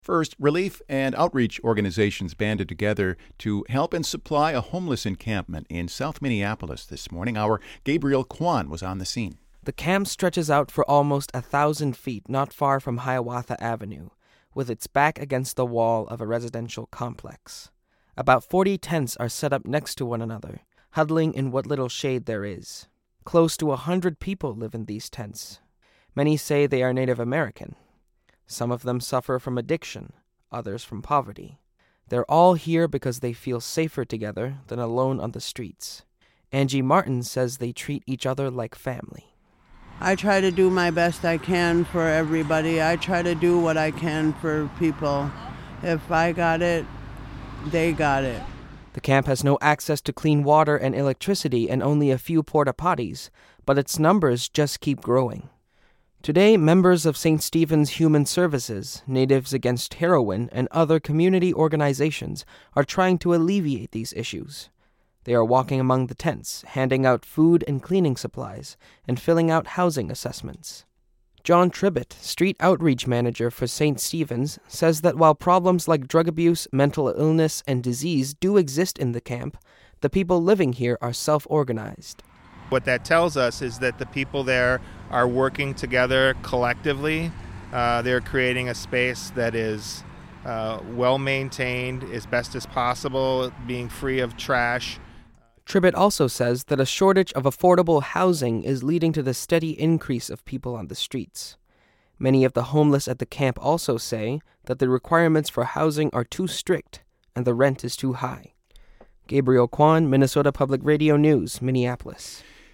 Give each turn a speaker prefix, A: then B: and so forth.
A: First, relief and outreach organizations banded together to help and supply a homeless encampment in South Minneapolis this morning. Our Gabriel Kwan was on the scene.
B: The camp stretches out for almost 1,000 feet not far from Hiawatha Avenue, with its back against the wall of a residential complex. About 40 tents are set up next to one another, huddling in what little shade there is. Close to 100 people live in these tents. Many say they are Native American. Some of them suffer from addiction, others from poverty. They're all here because they feel safer together than alone on the streets. Angie Martin says they treat each other like family.
C: I try to do my best I can for everybody. I try to do what I can for people. If I got it, they got it.
B: The camp has no access to clean water and electricity and only a few porta potties, but its numbers just keep growing. Today, members of St. Stephen's Human Services, Natives Against Heroin, and other community organizations are trying to alleviate these issues. They are walking among the tents, handing out food and cleaning supplies, and filling out housing assessments. John Tribbett, street outreach manager for St. Stephen's, says that while problems like drug abuse, mental illness, and disease do exist in the camp, the people living here are self-organized.
D: What that tells us is that the people there are working together collectively. They're creating a space that is well-maintained as best as possible, being free of trash.
B: Tribbett also says that a shortage of affordable housing is leading to the steady increase of people on the streets. Many of the homeless at the camp also say that the requirements for housing are too strict and the rent is too high. Gabriel Kwan, Minnesota Public Radio News, Minneapolis.